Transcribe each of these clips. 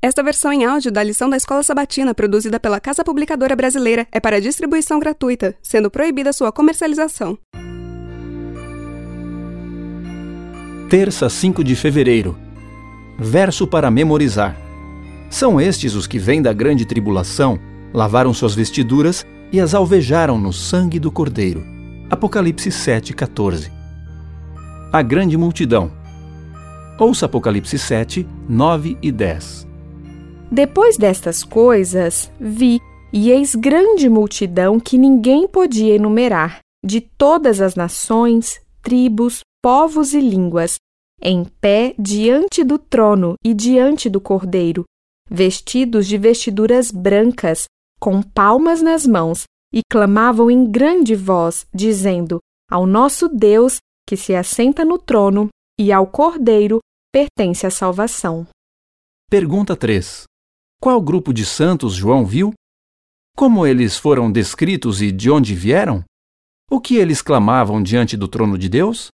Esta versão em áudio da lição da Escola Sabatina, produzida pela Casa Publicadora Brasileira, é para distribuição gratuita, sendo proibida sua comercialização. Terça, 5 de fevereiro. Verso para memorizar. São estes os que vêm da grande tribulação, lavaram suas vestiduras e as alvejaram no sangue do Cordeiro. Apocalipse 7:14. A grande multidão. Ouça Apocalipse 7, 9 e 10. Depois destas coisas, vi, e eis grande multidão que ninguém podia enumerar, de todas as nações, tribos, povos e línguas, em pé diante do trono e diante do Cordeiro, vestidos de vestiduras brancas, com palmas nas mãos, e clamavam em grande voz, dizendo: Ao nosso Deus, que se assenta no trono, e ao Cordeiro pertence a salvação. Pergunta 3. Qual grupo de santos João viu? Como eles foram descritos e de onde vieram? O que eles clamavam diante do trono de Deus?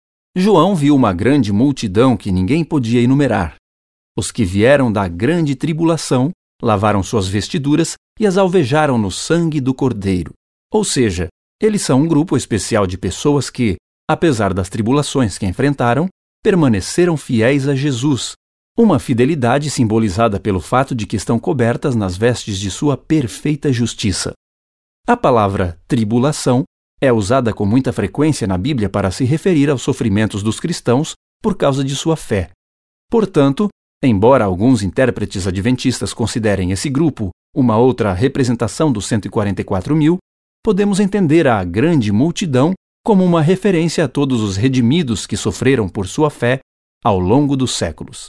João viu uma grande multidão que ninguém podia enumerar. Os que vieram da grande tribulação lavaram suas vestiduras e as alvejaram no sangue do Cordeiro. Ou seja, eles são um grupo especial de pessoas que, apesar das tribulações que enfrentaram, permaneceram fiéis a Jesus, uma fidelidade simbolizada pelo fato de que estão cobertas nas vestes de sua perfeita justiça. A palavra tribulação é usada com muita frequência na Bíblia para se referir aos sofrimentos dos cristãos por causa de sua fé. Portanto, embora alguns intérpretes adventistas considerem esse grupo uma outra representação dos 144.000, podemos entender a grande multidão como uma referência a todos os redimidos que sofreram por sua fé ao longo dos séculos.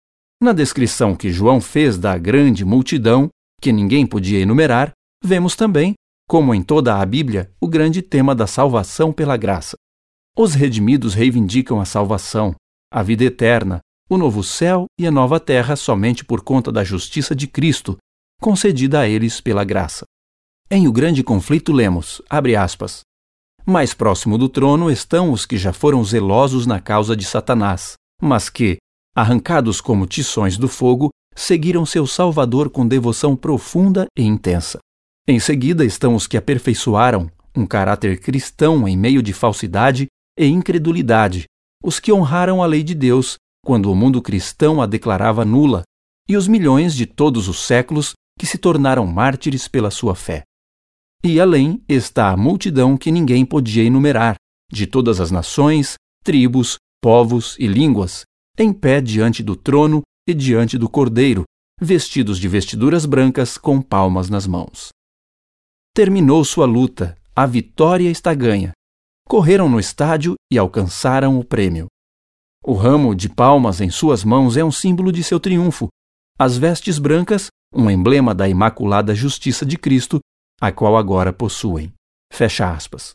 Na descrição que João fez da grande multidão, que ninguém podia enumerar, vemos também, como em toda a Bíblia, o grande tema da salvação pela graça. Os redimidos reivindicam a salvação, a vida eterna, o novo céu e a nova terra somente por conta da justiça de Cristo, concedida a eles pela graça. Em O Grande Conflito lemos, abre aspas, mais próximo do trono estão os que já foram zelosos na causa de Satanás, mas que, arrancados como tições do fogo, seguiram seu Salvador com devoção profunda e intensa. Em seguida estão os que aperfeiçoaram um caráter cristão em meio de falsidade e incredulidade, os que honraram a lei de Deus quando o mundo cristão a declarava nula, e os milhões de todos os séculos que se tornaram mártires pela sua fé. E além está a multidão que ninguém podia enumerar, de todas as nações, tribos, povos e línguas, em pé diante do trono e diante do Cordeiro, vestidos de vestiduras brancas com palmas nas mãos. Terminou sua luta, a vitória está ganha. Correram no estádio e alcançaram o prêmio. O ramo de palmas em suas mãos é um símbolo de seu triunfo. As vestes brancas, um emblema da imaculada justiça de Cristo, a qual agora possuem. Fecha aspas.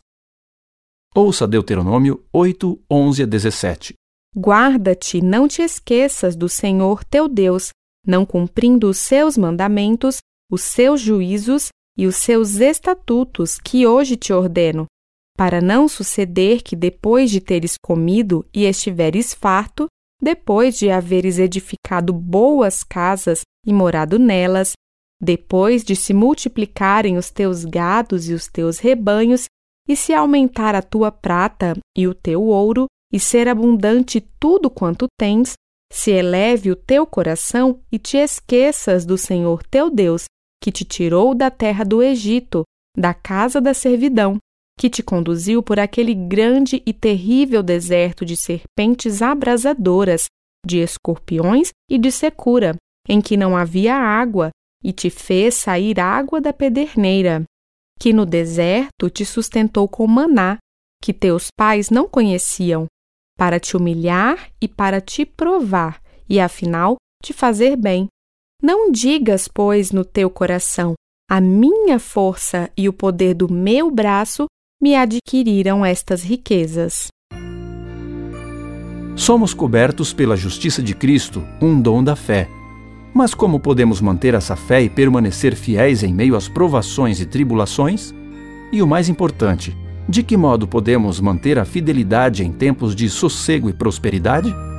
Ouça Deuteronômio 8, 11 a 17. Guarda-te, não te esqueças do Senhor teu Deus, não cumprindo os seus mandamentos, os seus juízos e os seus estatutos que hoje te ordeno, para não suceder que depois de teres comido e estiveres farto, depois de haveres edificado boas casas e morado nelas, depois de se multiplicarem os teus gados e os teus rebanhos, e se aumentar a tua prata e o teu ouro, e ser abundante tudo quanto tens, se eleve o teu coração e te esqueças do Senhor teu Deus, que te tirou da terra do Egito, da casa da servidão, que te conduziu por aquele grande e terrível deserto de serpentes abrasadoras, de escorpiões e de secura, em que não havia água, e te fez sair água da pederneira, que no deserto te sustentou com maná, que teus pais não conheciam, para te humilhar e para te provar, e afinal te fazer bem. Não digas, pois, no teu coração, a minha força e o poder do meu braço me adquiriram estas riquezas. Somos cobertos pela justiça de Cristo, um dom da fé. Mas como podemos manter essa fé e permanecer fiéis em meio às provações e tribulações? E o mais importante, de que modo podemos manter a fidelidade em tempos de sossego e prosperidade?